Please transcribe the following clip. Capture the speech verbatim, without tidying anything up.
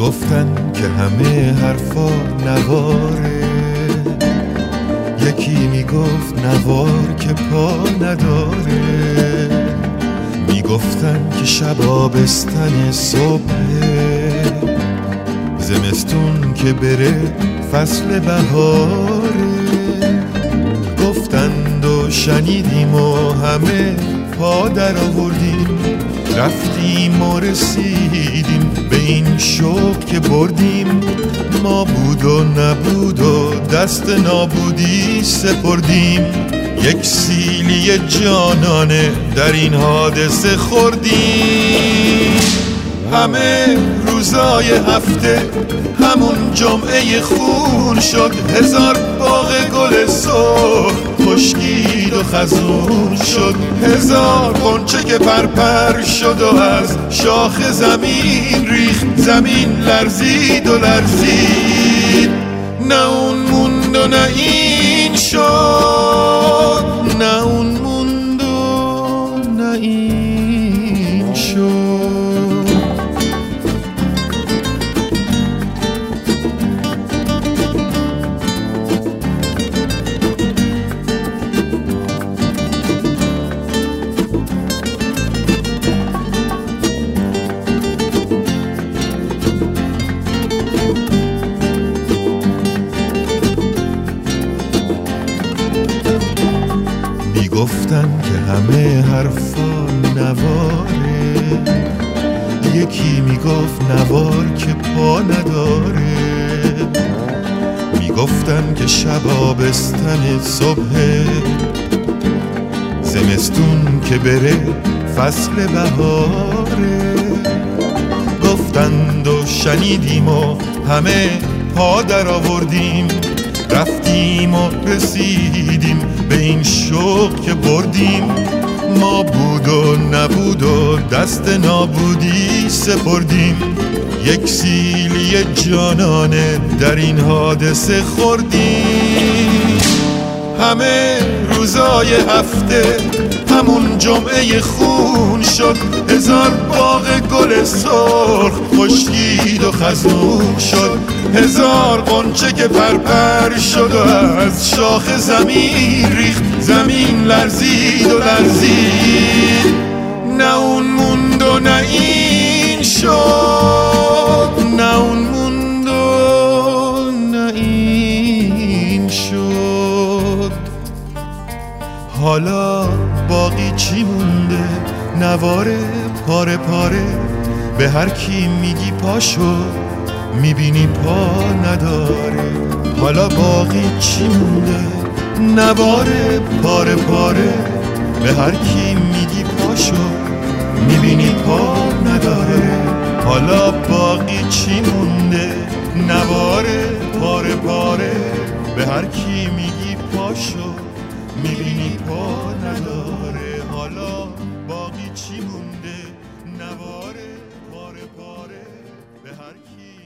میگفتن که همه حرفا نواره، یکی میگفت نوار که پا نداره. میگفتن که شب آبستن صبحه، زمستون که بره فصل بهاره. گفتند و شنیدیم و همه پا در آوردیم، رفتیم و رسیدیم به این شوق که بردیم. ما بود و نبود و دست نابودی سپردیم، یک سیلی جانانه در این حادثه خوردیم. همه روزای هفته همون جمعه خون شد، هزار باغ گل سرخ خشکید و خزون شد. هزار غنچه که پرپر شد و از شاخ زمین ریخت، زمین لرزید و لرزید. نه اون موند و نه این شد، نه اون موند و نه این شد. گفتن که همه حرفا نواره، یکی میگفت نوار که پا نداره. میگفتن که شب آبستن صبح، زمستون که بره فصل بهاره. گفتند و شنیدیم و همه پا در آوردیم، رفتیم و رسیدیم به این شوق که بردیم. ما بود و نبود و دست نابودی سپردیم، یک سیلی جانانه در این حادثه خوردیم. همه روزای هفته همون جمعه خون شد، هزار باغ گل سرخ خشکید و خزون شد. هزار غنچه که پرپر شد و از شاخ زمین ریخت، زمین لرزید و لرزید. نه اون موند و نه این شد، نه اون موند و نه این شد. حالا باقی چی مونده؟ نواره پاره پاره، به هر کی میگی پاشو میبینی پا نداره. حالا باقی چی مونده؟ نواره پاره پاره، به هر کی میگی پاشو میبینی پا نداره. حالا باقی چی مونده؟ نواره پاره پاره، به هر کی میگی پاشو میبینی پا نداره. حالا باقی چی مونده؟ نواره پاره پاره، به هر کی